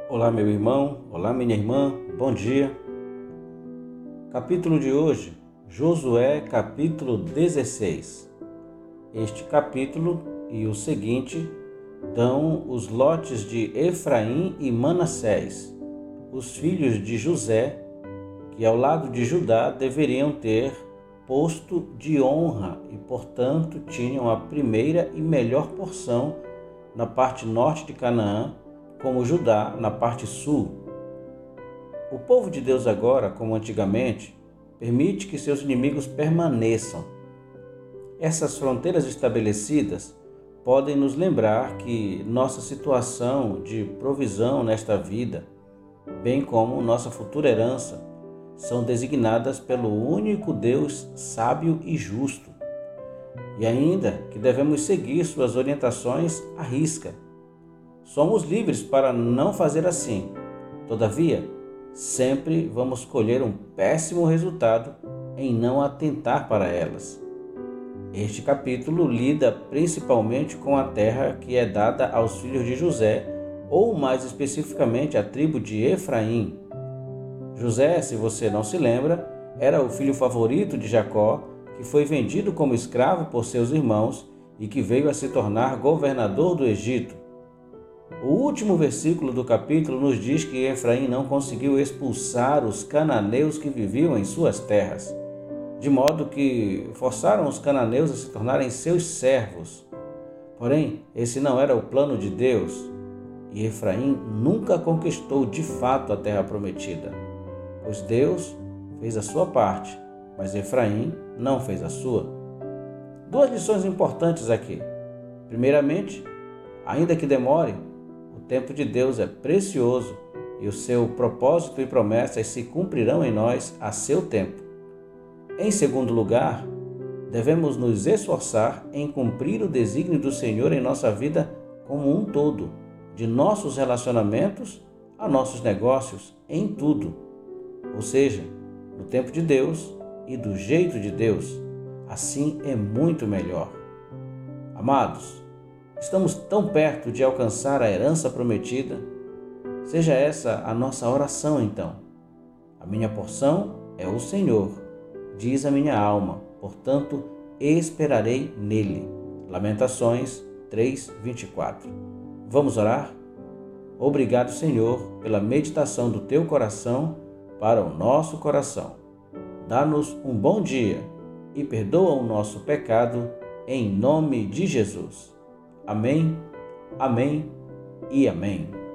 Olá, meu irmão, olá, minha irmã, bom dia. Capítulo de hoje, Josué, capítulo 16. Este capítulo e o seguinte dão os lotes de Efraim e Manassés, os filhos de José, que ao lado de Judá deveriam ter posto de honra e, portanto, tinham a primeira e melhor porção na parte norte de Canaã, como Judá na parte sul. O povo de Deus agora, como antigamente, permite que seus inimigos permaneçam. Essas fronteiras estabelecidas podem nos lembrar que nossa situação de provisão nesta vida, bem como nossa futura herança, são designadas pelo único Deus sábio e justo, e ainda que devemos seguir suas orientações à risca. Somos livres para não fazer assim. Todavia, sempre vamos colher um péssimo resultado em não atentar para elas. Este capítulo lida principalmente com a terra que é dada aos filhos de José, ou mais especificamente à tribo de Efraim. José, se você não se lembra, era o filho favorito de Jacó, que foi vendido como escravo por seus irmãos e que veio a se tornar governador do Egito. O último versículo do capítulo nos diz que Efraim não conseguiu expulsar os cananeus que viviam em suas terras, de modo que forçaram os cananeus a se tornarem seus servos. Porém, esse não era o plano de Deus, e Efraim nunca conquistou de fato a terra prometida, pois Deus fez a sua parte, mas Efraim não fez a sua. Duas lições importantes aqui. Primeiramente, ainda que demore, o tempo de Deus é precioso e o seu propósito e promessas se cumprirão em nós a seu tempo. Em segundo lugar, devemos nos esforçar em cumprir o desígnio do Senhor em nossa vida como um todo, de nossos relacionamentos a nossos negócios, em tudo. Ou seja, no tempo de Deus e do jeito de Deus. Assim é muito melhor. Amados, estamos tão perto de alcançar a herança prometida. Seja essa a nossa oração, então. A minha porção é o Senhor, diz a minha alma, portanto, esperarei nele. Lamentações 3:24. Vamos orar? Obrigado, Senhor, pela meditação do teu coração para o nosso coração. Dá-nos um bom dia e perdoa o nosso pecado, em nome de Jesus. Amém, amém e amém.